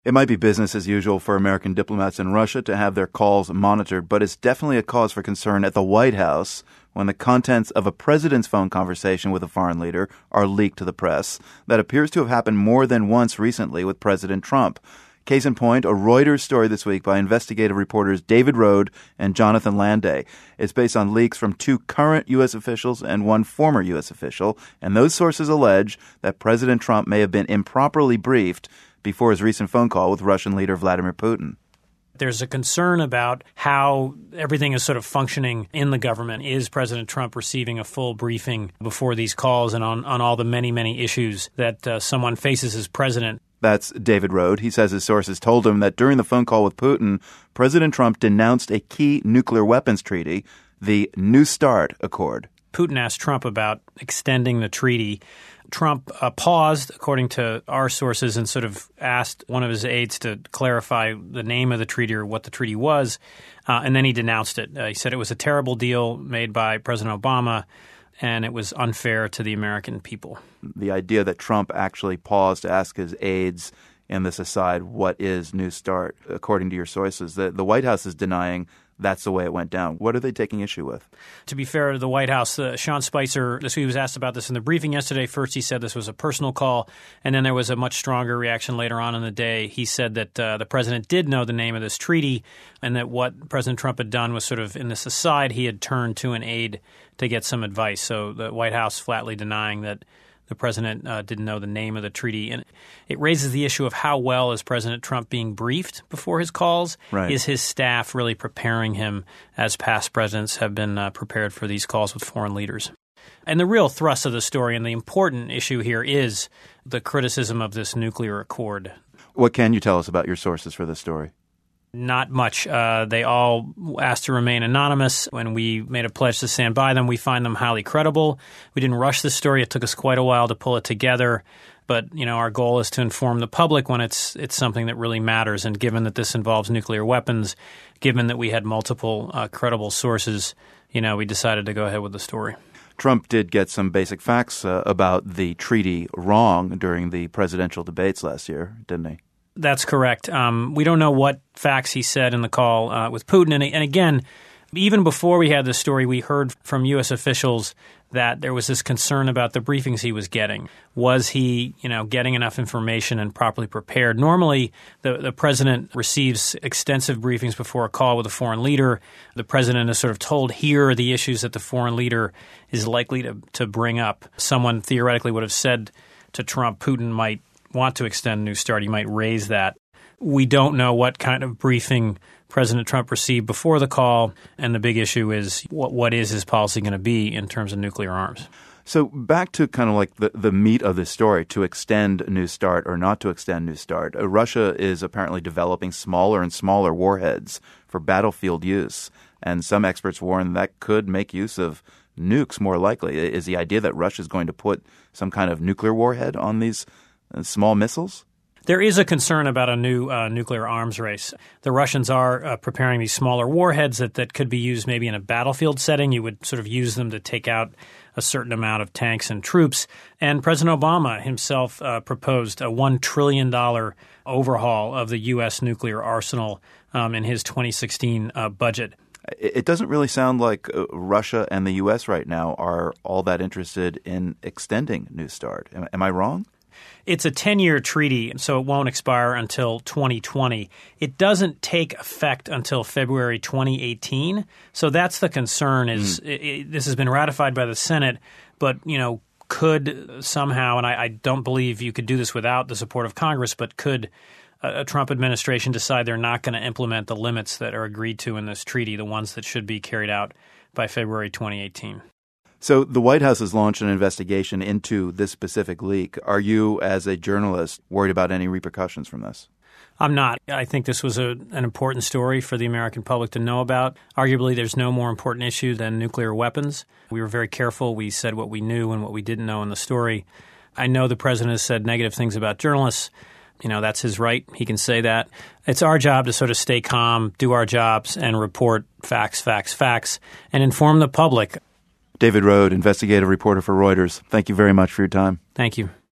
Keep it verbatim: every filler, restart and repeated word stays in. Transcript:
It might be business as usual for American diplomats in Russia to have their calls monitored, but it's definitely a cause for concern at the White House when the contents of a president's phone conversation with a foreign leader are leaked to the press. That appears to have happened more than once recently with President Trump. Case in point, a Reuters story this week by investigative reporters David Rohde and Jonathan Landay. It's based on leaks from two current U S officials and one former U S official, and those sources allege that President Trump may have been improperly briefed before his recent phone call with Russian leader Vladimir Putin. There's a concern about how everything is sort of functioning in the government. Is President Trump receiving a full briefing before these calls and on, on all the many, many issues that uh, someone faces as president? That's David Rohde. He says his sources told him that during the phone call with Putin, President Trump denounced a key nuclear weapons treaty, the New START Accord. Putin asked Trump about extending the treaty. Trump uh, paused, according to our sources, and sort of asked one of his aides to clarify the name of the treaty or what the treaty was, uh, and then he denounced it. Uh, he said it was a terrible deal made by President Obama, and it was unfair to the American people. The idea that Trump actually paused to ask his aides in this aside, what is New START, according to your sources, the, the White House is denying that's the way it went down. What are they taking issue with? To be fair to the White House, uh, Sean Spicer, this he was asked about this in the briefing yesterday. First, he said this was a personal call, and then there was a much stronger reaction later on in the day. He said that uh, the president did know the name of this treaty, and that what President Trump had done was sort of in this aside, he had turned to an aide to get some advice. So the White House flatly denying that the president uh, didn't know the name of the treaty. And it raises the issue of how well is President Trump being briefed before his calls? Right. Is his staff really preparing him as past presidents have been uh, prepared for these calls with foreign leaders? And the real thrust of the story and the important issue here is the criticism of this nuclear accord. What can you tell us about your sources for this story? Not much. Uh, they all asked to remain anonymous. When we made a pledge to stand by them, we find them highly credible. We didn't rush this story. It took us quite a while to pull it together. But, you know, our goal is to inform the public when it's it's something that really matters. And given that this involves nuclear weapons, given that we had multiple uh, credible sources, you know, we decided to go ahead with the story. Trump did get some basic facts uh, about the treaty wrong during the presidential debates last year, didn't he? That's correct. Um, we don't know what facts he said in the call uh, with Putin. And, and again, even before we had this story, we heard from U S officials that there was this concern about the briefings he was getting. Was he, you know, getting enough information and properly prepared? Normally, the, the president receives extensive briefings before a call with a foreign leader. The president is sort of told, here are the issues that the foreign leader is likely to, to bring up. Someone theoretically would have said to Trump, Putin might want to extend New START. He might raise that. We don't know what kind of briefing President Trump received before the call, and the big issue is what what is his policy going to be in terms of nuclear arms. So back to kind of like the, the meat of this story, to extend New START or not to extend New START. Uh, Russia is apparently developing smaller and smaller warheads for battlefield use, and some experts warn that could make use of nukes more likely. Is the idea that Russia is going to put some kind of nuclear warhead on these uh, small missiles? There is a concern about a new uh, nuclear arms race. The Russians are uh, preparing these smaller warheads that, that could be used maybe in a battlefield setting. You would sort of use them to take out a certain amount of tanks and troops. And President Obama himself uh, proposed a one trillion dollars overhaul of the U S nuclear arsenal um, in his twenty sixteen uh, budget. It doesn't really sound like uh, Russia and the U S right now are all that interested in extending New START. Am, am I wrong? It's a ten-year treaty, so it won't expire until twenty twenty. It doesn't take effect until February twenty eighteen. So that's the concern is mm. it, it, this has been ratified by the Senate, but, you know, could somehow, and I, I don't believe you could do this without the support of Congress, but could a, a Trump administration decide they're not going to implement the limits that are agreed to in this treaty, the ones that should be carried out by February twenty eighteen? So the White House has launched an investigation into this specific leak. Are you, as a journalist, worried about any repercussions from this? I'm not. I think this was a, an important story for the American public to know about. Arguably, there's no more important issue than nuclear weapons. We were very careful. We said what we knew and what we didn't know in the story. I know the president has said negative things about journalists. You know, that's his right. He can say that. It's our job to sort of stay calm, do our jobs, and report facts, facts, facts, and inform the public. David Rohde, investigative reporter for Reuters. Thank you very much for your time. Thank you.